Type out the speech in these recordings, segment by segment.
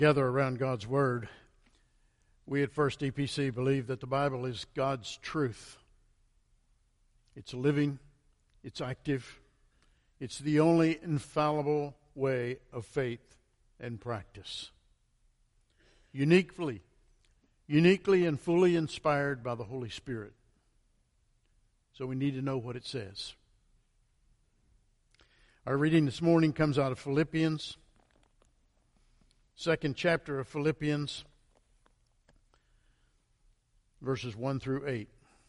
Together around God's Word, we at First EPC believe that the Bible is God's truth. It's living, it's active, it's the only infallible way of faith and practice. Uniquely and fully inspired by the Holy Spirit. So we need to know what it says. Our reading this morning comes out of Philippians, second chapter of Philippians, verses 1 through 8.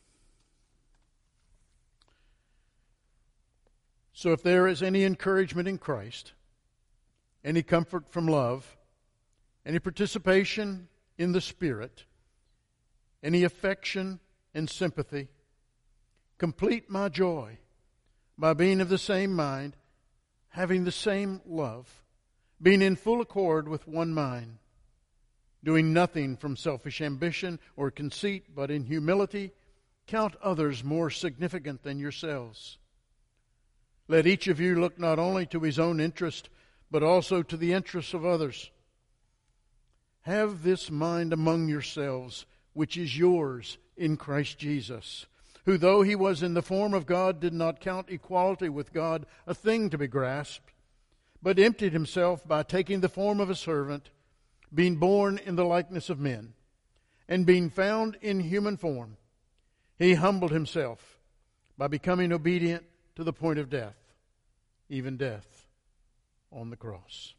So if there is any encouragement in Christ, any comfort from love, any participation in the Spirit, any affection and sympathy, complete my joy by being of the same mind, having the same love, being in full accord with one mind, doing nothing from selfish ambition or conceit, but in humility count others more significant than yourselves. Let each of you look not only to his own interest, but also to the interests of others. Have this mind among yourselves, which is yours in Christ Jesus, who though he was in the form of God, did not count equality with God a thing to be grasped, but emptied himself by taking the form of a servant, being born in the likeness of men, and being found in human form, he humbled himself by becoming obedient to the point of death, even death on the cross.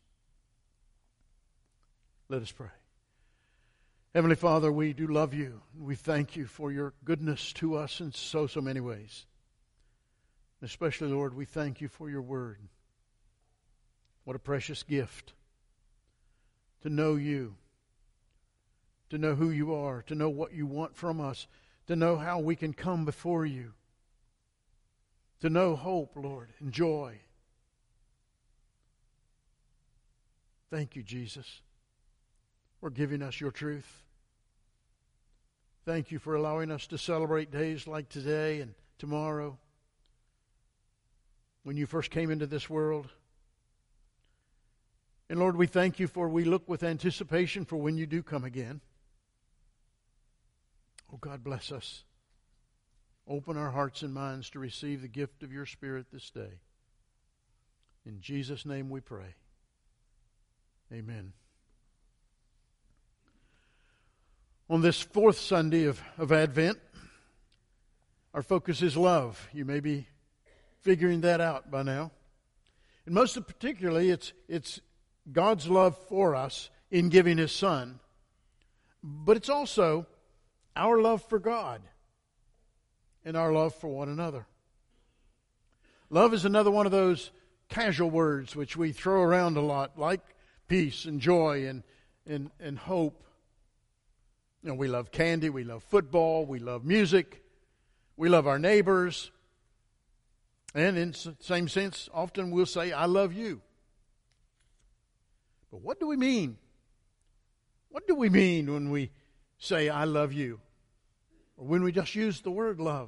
Let us pray. Heavenly Father, we do love you. We thank you for your goodness to us in so many ways. Especially, Lord, we thank you for your word. What a precious gift to know you, to know who you are, to know what you want from us, to know how we can come before you, to know hope, Lord, and joy. Thank you, Jesus, for giving us your truth. Thank you for allowing us to celebrate days like today and tomorrow. When you first came into this world. And Lord, we thank you for we look with anticipation for when you do come again. Oh God, bless us. Open our hearts and minds to receive the gift of your Spirit this day. In Jesus' name we pray. Amen. On this fourth Sunday of Advent, our focus is love. You may be figuring that out by now. And most particularly, it's God's love for us in giving His Son. But it's also our love for God and our love for one another. Love is another one of those casual words which we throw around a lot, like peace and joy and hope. You know, we love candy, we love football, we love music, we love our neighbors. And in the same sense, often we'll say, I love you. But what do we mean? What do we mean when we say, I love you? Or when we just use the word love?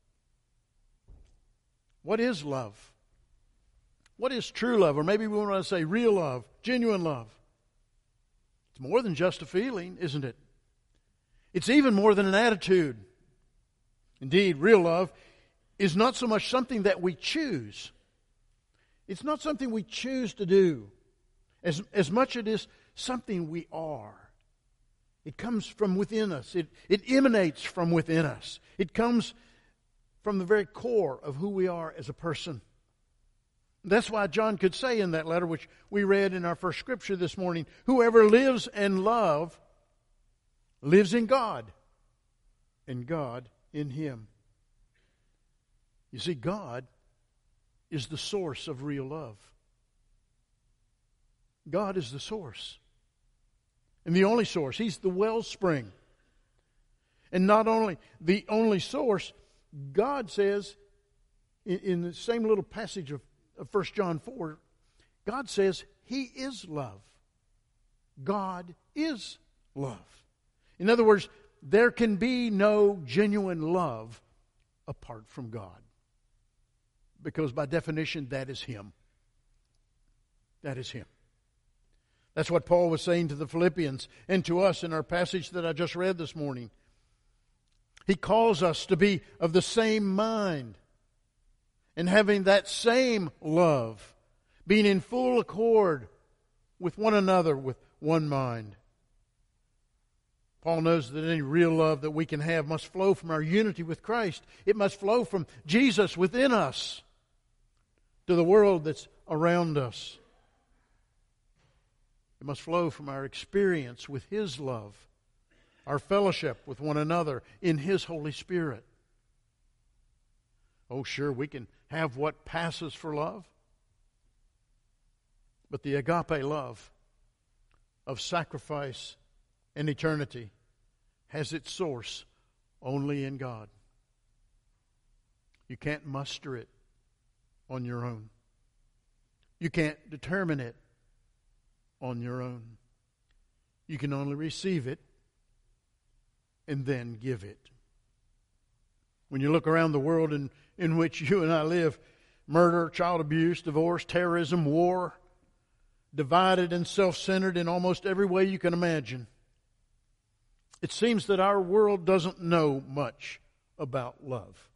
What is love? What is true love? Or maybe we want to say real love, genuine love. It's more than just a feeling, isn't it? It's even more than an attitude. Indeed, real love is not so much something that we choose. It's not something we choose to do. As much it is something we are. It comes from within us. It emanates from within us. It comes from the very core of who we are as a person. That's why John could say in that letter, which we read in our first scripture this morning, whoever lives and loves lives in God, and God in him. You see, God is the source of real love. God is the source. And the only source. He's the wellspring. And not only the only source, God says, in the same little passage of 1 John 4, God says He is love. God is love. In other words, there can be no genuine love apart from God. Because by definition, that is Him. That is Him. That's what Paul was saying to the Philippians and to us in our passage that I just read this morning. He calls us to be of the same mind and having that same love, being in full accord with one another with one mind. Paul knows that any real love that we can have must flow from our unity with Christ. It must flow from Jesus within us to the world that's around us. It must flow from our experience with His love, our fellowship with one another in His Holy Spirit. Oh, sure, we can have what passes for love, but the agape love of sacrifice and eternity has its source only in God. You can't muster it on your own. You can't determine it on your own. You can only receive it and then give it. When you look around the world in which you and I live, murder, child abuse, divorce, terrorism, war, divided and self-centered in almost every way you can imagine, it seems that our world doesn't know much about love.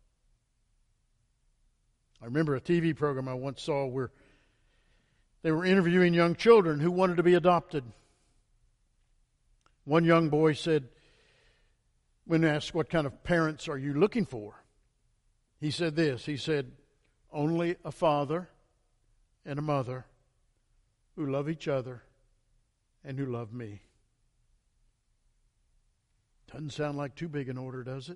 I remember a TV program I once saw where they were interviewing young children who wanted to be adopted. One young boy said, when asked, what kind of parents are you looking for? He said this, he said, only a father and a mother who love each other and who love me. Doesn't sound like too big an order, does it?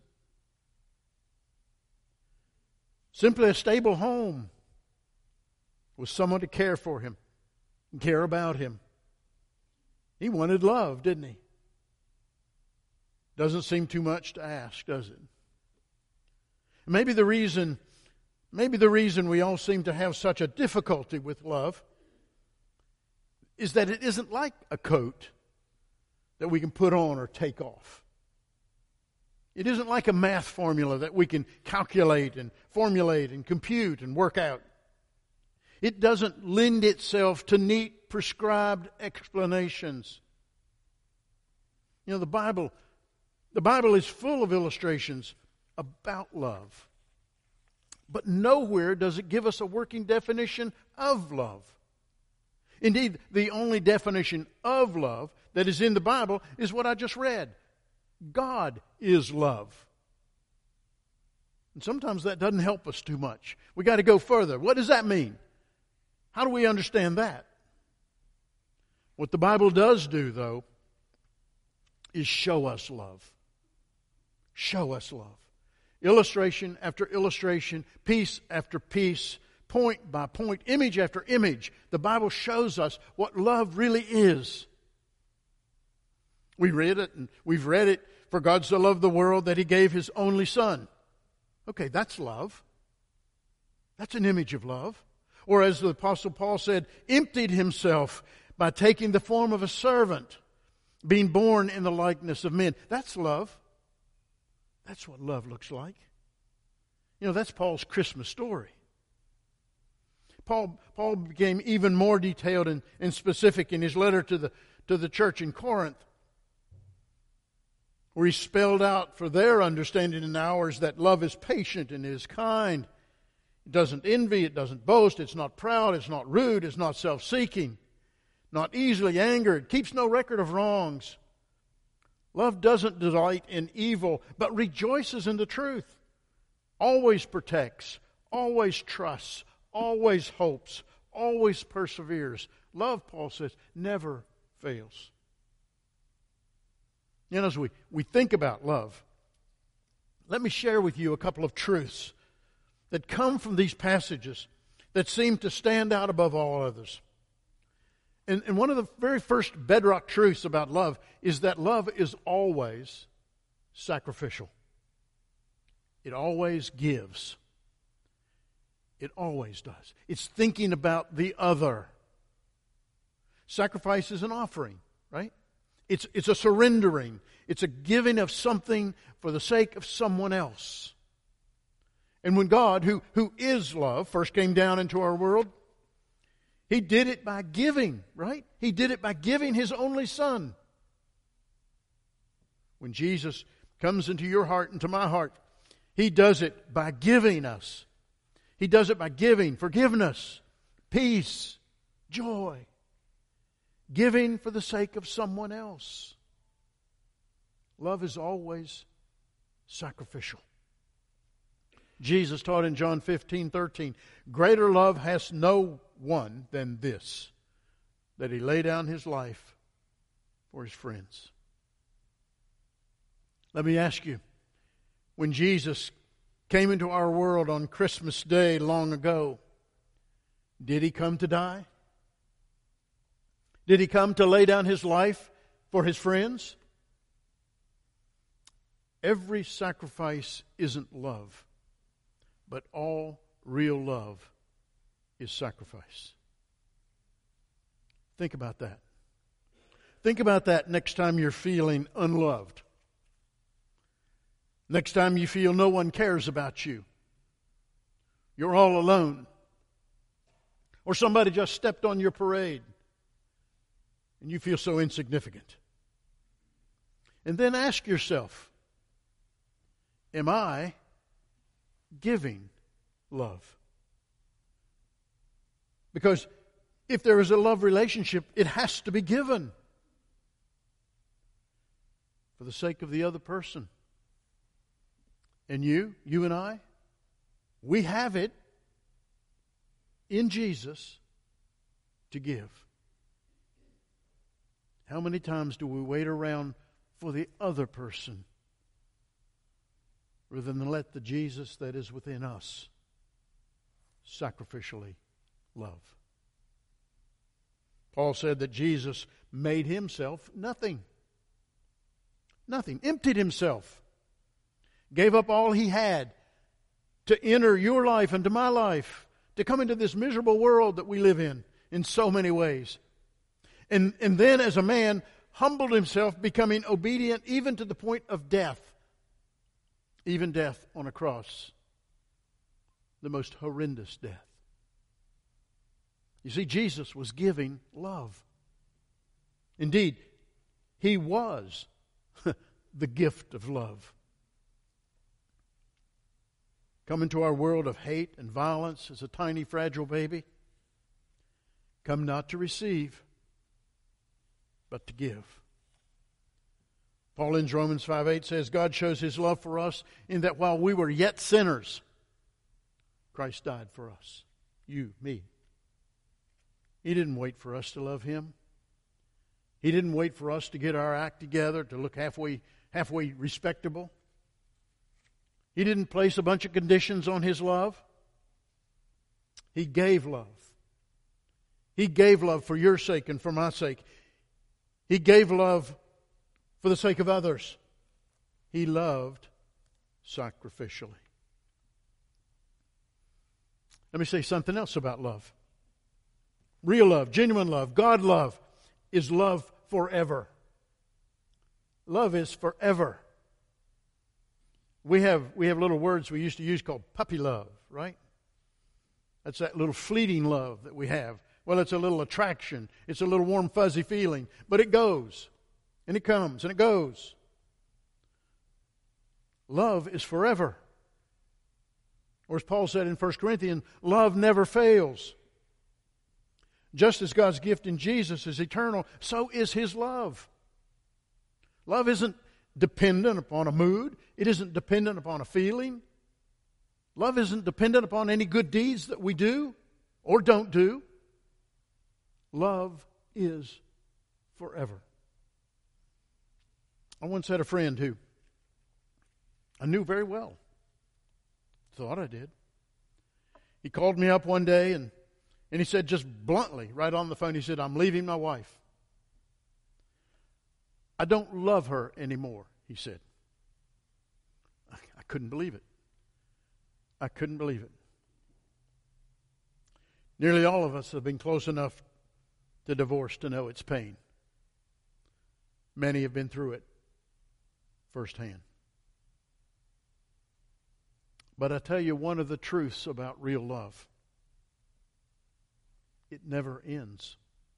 Simply a stable home with someone to care for him and care about him. He wanted love, didn't he? Doesn't seem too much to ask, does it? Maybe the reason we all seem to have such a difficulty with love is that it isn't like a coat that we can put on or take off. It isn't like a math formula that we can calculate and formulate and compute and work out. It doesn't lend itself to neat, prescribed explanations. You know, the Bible is full of illustrations about love. But nowhere does it give us a working definition of love. Indeed, the only definition of love that is in the Bible is what I just read. God is love. And sometimes that doesn't help us too much. We got to go further. What does that mean? How do we understand that? What the Bible does do, though, is show us love. Show us love. Illustration after illustration, piece after piece, point by point, image after image, the Bible shows us what love really is. We read it, and we've read it, for God so loved the world that He gave His only Son. Okay, that's love. That's an image of love. Or as the Apostle Paul said, emptied Himself by taking the form of a servant, being born in the likeness of men. That's love. That's what love looks like. You know, that's Paul's Christmas story. Paul became even more detailed and specific in his letter to the church in Corinth, where he spelled out for their understanding and ours that love is patient and is kind. It doesn't envy, it doesn't boast, it's not proud, it's not rude, it's not self-seeking, not easily angered, keeps no record of wrongs. Love doesn't delight in evil, but rejoices in the truth. Always protects, always trusts, always hopes, always perseveres. Love, Paul says, never fails. You know, as we think about love, let me share with you a couple of truths that come from these passages that seem to stand out above all others. And one of the very first bedrock truths about love is that love is always sacrificial. It always gives. It always does. It's thinking about the other. Sacrifice is an offering, right? It's a surrendering. It's a giving of something for the sake of someone else. And when God, who is love, first came down into our world, He did it by giving, right? He did it by giving His only Son. When Jesus comes into your heart, into my heart, He does it by giving us. He does it by giving forgiveness, peace, joy. Giving for the sake of someone else. Love is always sacrificial. Jesus taught in John 15:13, greater love has no one than this, that He lay down His life for His friends. Let me ask you, when Jesus came into our world on Christmas Day long ago, did He come to die? Did He come to lay down His life for His friends? Every sacrifice isn't love, but all real love is sacrifice. Think about that. Think about that next time you're feeling unloved. Next time you feel no one cares about you. You're all alone. Or somebody just stepped on your parade and you feel so insignificant. And then ask yourself, am I giving love? Because if there is a love relationship, it has to be given for the sake of the other person. And you and I, we have it in Jesus to give. How many times do we wait around for the other person rather than let the Jesus that is within us sacrificially love? Paul said that Jesus made Himself nothing. Nothing. Emptied Himself. Gave up all He had to enter your life and to my life, to come into this miserable world that we live in so many ways. And then as a man, humbled Himself, becoming obedient even to the point of death. Even death on a cross. The most horrendous death. You see, Jesus was giving love. Indeed, He was the gift of love. Come into our world of hate and violence as a tiny, fragile baby. Come not to receive, but to give. Paul in Romans 5:8 says, God shows His love for us in that while we were yet sinners, Christ died for us. You, me. He didn't wait for us to love Him. He didn't wait for us to get our act together, to look halfway respectable. He didn't place a bunch of conditions on His love. He gave love. He gave love for your sake and for my sake. He gave love for the sake of others. He loved sacrificially. Let me say something else about love. Real love, genuine love, God love is love forever. Love is forever. We have little words we used to use called puppy love, right? That's that little fleeting love that we have. Well, it's a little attraction. It's a little warm, fuzzy feeling. But it goes. And it comes and it goes. Love is forever. Or as Paul said in 1 Corinthians, love never fails. Just as God's gift in Jesus is eternal, so is His love. Love isn't dependent upon a mood. It isn't dependent upon a feeling. Love isn't dependent upon any good deeds that we do or don't do. Love is forever. I once had a friend who I knew very well. Thought I did. He called me up one day and he said just bluntly, right on the phone, he said, I'm leaving my wife. I don't love her anymore, he said. I couldn't believe it. I couldn't believe it. Nearly all of us have been close enough to divorce to know its pain. Many have been through it firsthand. But I tell you one of the truths about real love. it never ends.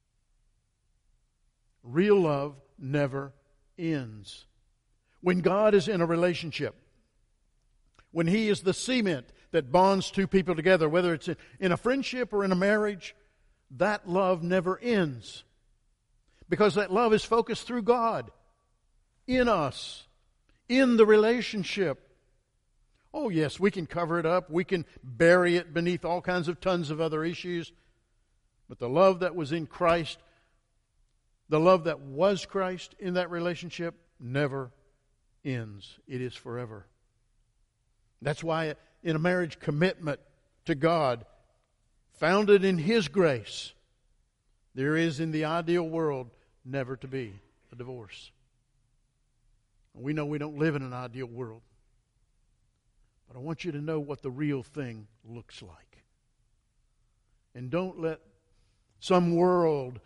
Real love never ends. When God is in a relationship, when He is the cement that bonds two people together, whether it's in a friendship or in a marriage, that love never ends. Because that love is focused through God, in us, in the relationship. Oh yes, we can cover it up. We can bury it beneath all kinds of tons of other issues. But the love that was in Christ, the love that was Christ in that relationship, never ends. It is forever. That's why in a marriage commitment to God, founded in His grace, there is in the ideal world never to be a divorce. We know we don't live in an ideal world. But I want you to know what the real thing looks like. And don't let some world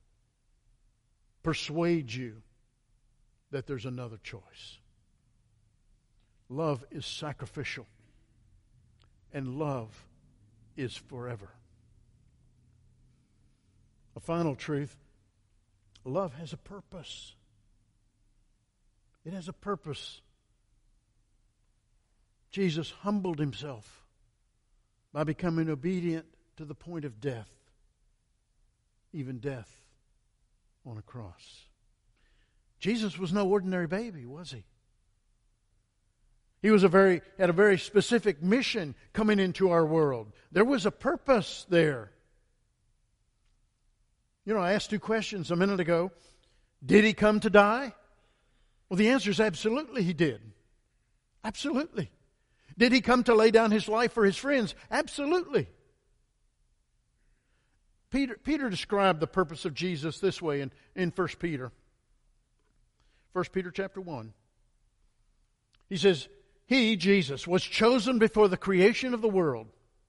persuade you that there's another choice. Love is sacrificial. And love is forever. A final truth, love has a purpose. It has a purpose. Jesus humbled Himself by becoming obedient to the point of death, even death on a cross. Jesus was no ordinary baby, was He? He was had a very specific mission coming into our world. There was a purpose there. You know, I asked two questions a minute ago. Did He come to die? Well, the answer is absolutely He did. Absolutely. Did He come to lay down His life for His friends? Absolutely. Peter described the purpose of Jesus this way in 1 Peter. 1 Peter chapter 1. He says, He, Jesus, was chosen before the creation of the world,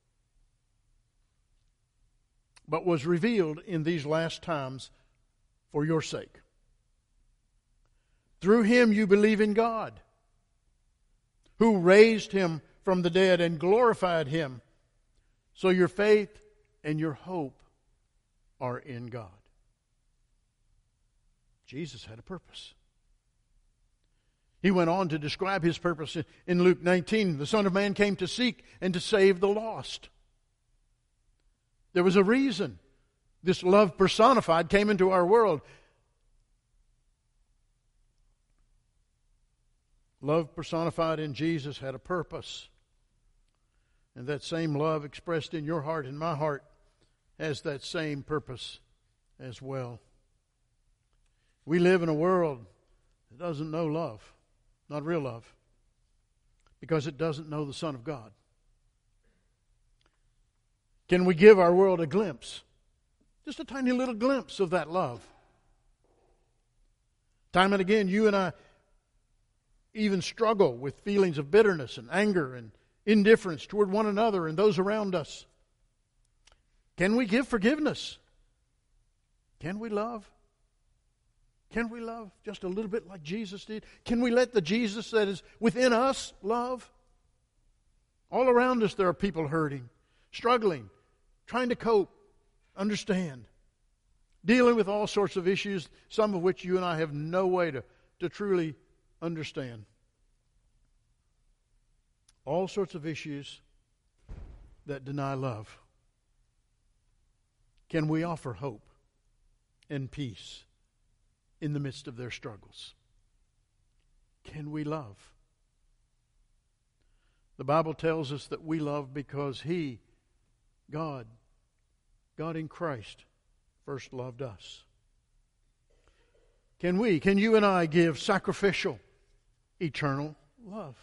but was revealed in these last times for your sake. Through Him you believe in God, who raised Him from the dead and glorified Him. So your faith and your hope are in God. Jesus had a purpose. He went on to describe His purpose in Luke 19. The Son of Man came to seek and to save the lost. There was a reason this love personified came into our world. Love personified in Jesus had a purpose. And that same love expressed in your heart and my heart has that same purpose as well. We live in a world that doesn't know love. Not real love. Because it doesn't know the Son of God. Can we give our world a glimpse? Just a tiny little glimpse of that love. Time and again, you and I even struggle with feelings of bitterness and anger and indifference toward one another and those around us. Can we give forgiveness? Can we love? Can we love just a little bit like Jesus did? Can we let the Jesus that is within us love? All around us there are people hurting, struggling, trying to cope, understand, dealing with all sorts of issues, some of which you and I have no way to truly understand. All sorts of issues that deny love. Can we offer hope and peace in the midst of their struggles? Can we love? The Bible tells us that we love because He, God in Christ, first loved us. Can you and I give sacrificial, eternal love?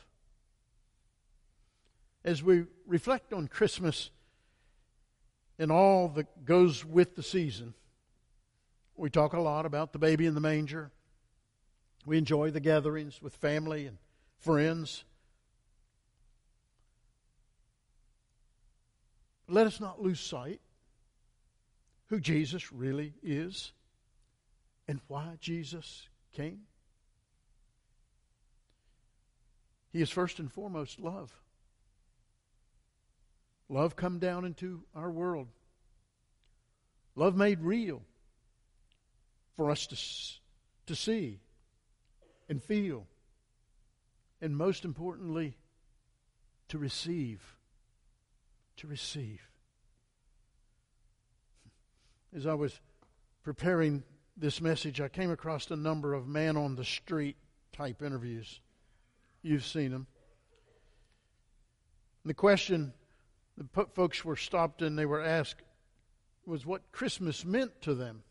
As we reflect on Christmas and all that goes with the season, we talk a lot about the baby in the manger. We enjoy the gatherings with family and friends. Let us not lose sight who Jesus really is and why Jesus came. He is first and foremost love. Love come down into our world Love made real for us to see and feel. And most importantly, to receive. To receive. As I was preparing this message, I came across a number of man-on-the-street type interviews. You've seen them. And the question the folks were stopped and they were asked was what Christmas meant to them.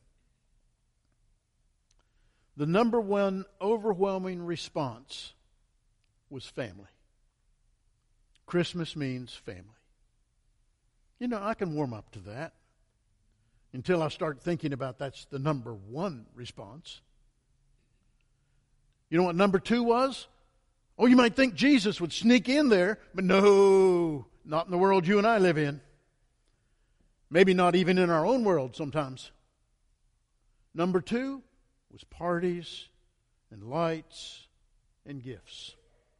The number one overwhelming response was family. Christmas means family. You know, I can warm up to that until I start thinking about that's the number one response. You know what number two was? Oh, you might think Jesus would sneak in there, but no, not in the world you and I live in. Maybe not even in our own world sometimes. Number two was parties and lights and gifts.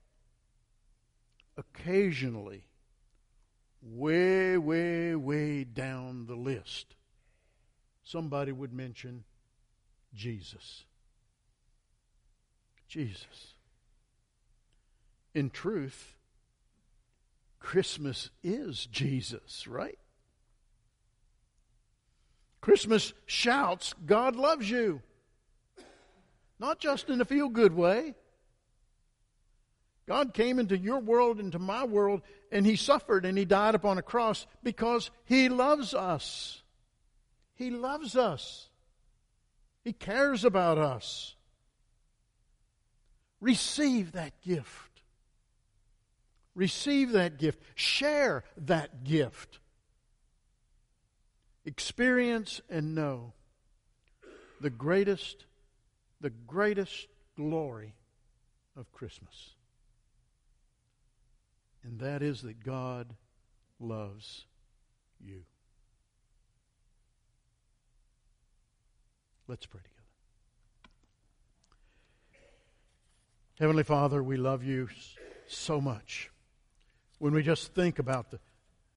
Occasionally, way, way, way down the list, somebody would mention Jesus. Jesus. In truth, Christmas is Jesus, right? Christmas shouts, God loves you. Not just in a feel-good way. God came into your world, into my world, and He suffered and He died upon a cross because He loves us. He loves us. He cares about us. Receive that gift. Receive that gift. Share that gift. Experience and know the greatest glory of Christmas. And that is that God loves you. Let's pray together. Heavenly Father, we love you so much. When we just think about the